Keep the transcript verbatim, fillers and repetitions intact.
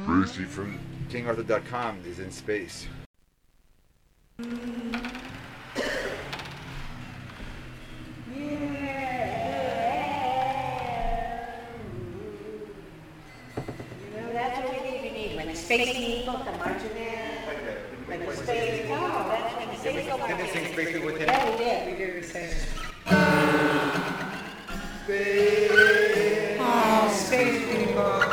Brucey from King Arthur dot com is in space. Space Eagle, the marching there. Like the space, oh, that's when the space Eagle. Did they sing Space Eagle with him? Yeah, we did. We did the same. Space. Oh, Space Eagle.